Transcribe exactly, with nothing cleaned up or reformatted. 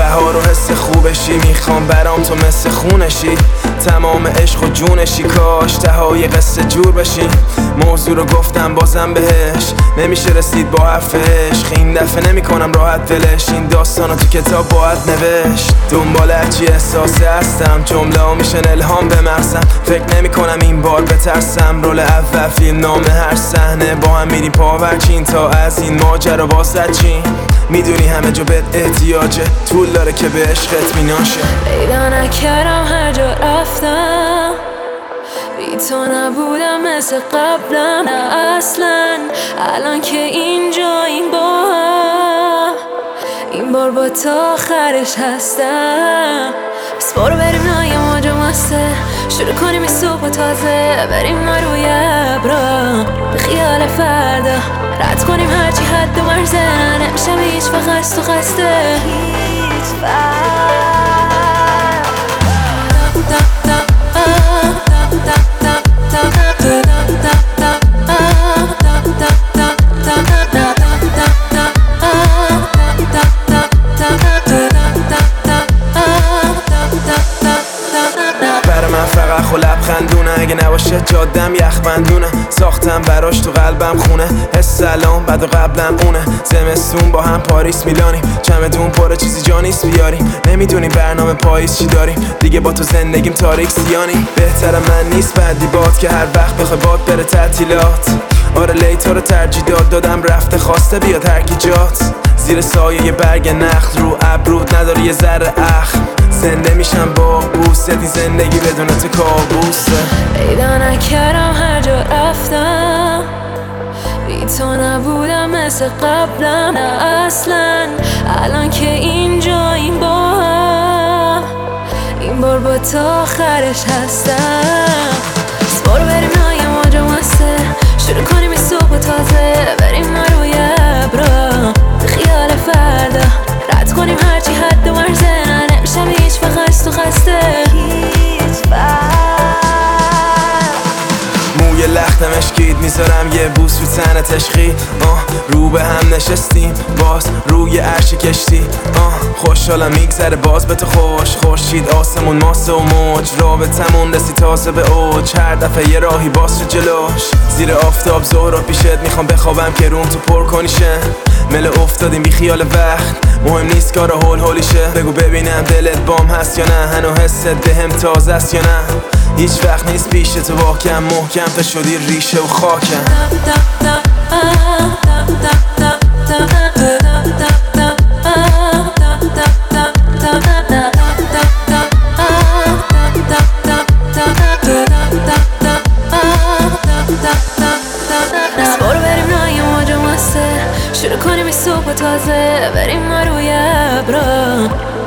بهار و حس خوبشی، میخوام برام تو مثل خونشی، تمام عشق و جونشی، کاش تهای قصه جور بشی. موضوع رو گفتم بازم بهش، نمیشه رسید با حرف عشق، این دفعه نمی کنم راحت دلش، این داستانو تو کتاب باید نوشت. دنبال هرچی احساسه هستم، جمله ها میشن الهام به مغزم، فکر نمی کنم این بار بترسم، رول اول فیلم نامه هر صحنه با هم میریم پاورچین، تا از این ماجرا بازد چین. میدونی همه جا بهت احتیاجه، طول داره که به عشقت میناشه. پیدا نکردم هر جا رفتم، بی تو نبودم مثل قبلم، نه اصلا. الان که اینجا این بار، این بار با تا آخرش هستم. بس برو بریم نای موج مسته، شروع کنیم این صبح تازه، بریم ما روی ابرا به خیال فردا، رد کنیم هرچی حد و مرزه، نمیشم هیچ وقت قصد و قصده هیچ وقت. فقط خو لبخندونه، اگه نباشه جادم یخ بندونه، ساختم براش تو قلبم خونه، حس سلام بعد و قبلم اونه. زمستون با هم پاریس میلانیم، چمدون پره چیزی جا نیست بیاریم، نمیدونی برنامه پاییز چی داریم، دیگه با تو زندگیم تاریک سیانی. بهتر من نیست بعدی باد که هر وقت بخوای باد بره تعطیلات، آره لیتا رو ترجیح داد دادم رفته خواسته بیاد هر کی جات، زیر سایه یه برگ نخل رو ابرود نداری یه ذره اخم، زنده میشم با بوست، این زندگی بدون تو کابوسه. پیدا نکردم هر جا رفتم، بی تو نبودم مثل قبلم، نه اصلا. الان که اینجا این بار، این بار با تا آخرش هستم. بس برو بریم نای موج مسته، شروع کنیم این صبح تازه، بریم ما روی ابرا به خیال فردا، رد کنیم هرچی حد و مرزه، نمیشم هیچ وقت قصد و قصده هیچ وقت. موی لختم اشکید میذارم یه بوس رو تنت عشقی، آه رو به هم نشستیم باز روی عرش کشتی، آه خوشحالم میگذره باز به تو خوش، خورشید آسمون ماسه و موج، رابطمون رسی تازه به اوج، هر دفعه یه راهی باز شد جلوش، زیر آفتاب ظهر پیشت میخوام بخوابم که روم تو پر کنیشه، مل افتادیم بی خیال وقت، مهم نیست کارا هول هولیشه، بگو ببینم دلت بام هست یا نه، هنو حست بهم تازه است یا نه، هیچ وقت نیست پیش تو واکم، محکم تا شدی ریشه و خاکم. بس برو بریم نای موج مسته، شروع کنیم این صبح تازه، بریم ما روی ابرا